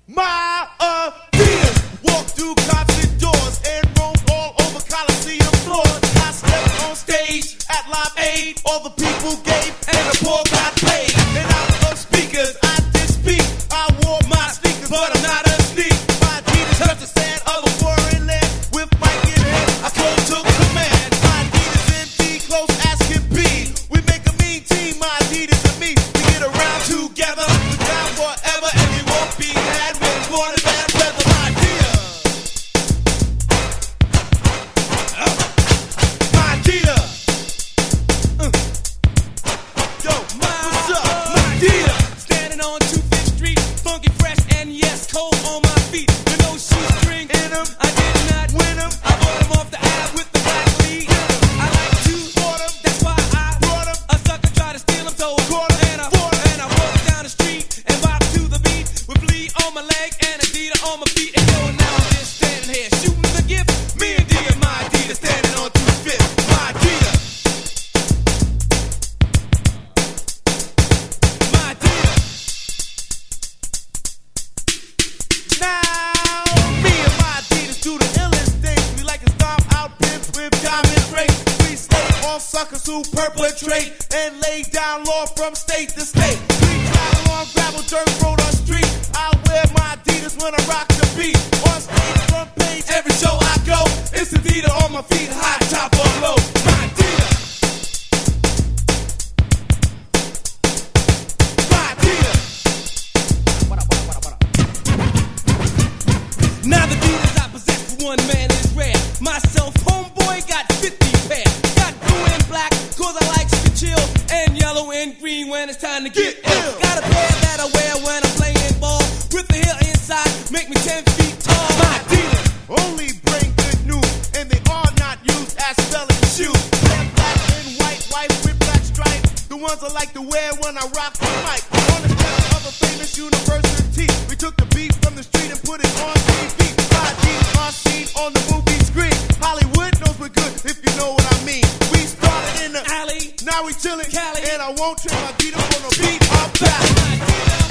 My Adidas walk through concert doors and roam all over Coliseum floors. I stepped on stage at Live Aid. All the people gave and the poor got paid. And out of speakers, I did speak. I wore my sneakers, but I'm not a sneak. My Adidas touched the sand of a foreign land. With Mike in hand, I close took command. My Adidas MD, close as can be. We make a mean team, my Adidas and me. We get around together, we're down forever, and we won't be mad when it's born in bad weather. My Adidas. My Adidas. Yo, what's up? My Adidas. Standing on 25th Street, funky, fresh, and yes, cold on my feet. With no shoestring in them, I did not win them. I bought them off the ab with the black lead. I like to bought them, that's why I brought them. A sucker tried to steal them, so I caught them. And I walked down the street and bopped to the beat with Flea on my leg and Adidas on my feet. And yo, now I'm just standing here shooting the gift. Me and D and my Adidas standing on 25th. My Adidas. My Adidas. Now, me and my Adidas do the illest things. We like to stomp out pimps with diamond rings. We slay all suckers who perpetrate and lay down law from state to state. We travel on gravel, dirt road on street. I wear my Adidas when I rock the beat. On stage, front page, every show I go. It's Adidas on my feet, high, top or low. My Adidas. My Adidas. Now the Adidas I possess for one man is rare. Myself, homeboy, got 50 pair. Got blue and black, cause I likes to chill. And yellow and green when it's time to get ill. Got a pair that I wear when I'm playing ball. With the heel inside, make me 10 feet tall. My Adidas only bring good news, and they are not used as spelling shoes. They're black and white with black stripes. The ones I like to wear when I rock the mic. On the steps of a famous university, we took the beat from the street and put it on TV. My Adidas are seen on the movie screen. Hollywood knows we're good, if you know what I mean. We started in the alley, now we chillin', Cali, and I won't trade my Adidas for no beat or back.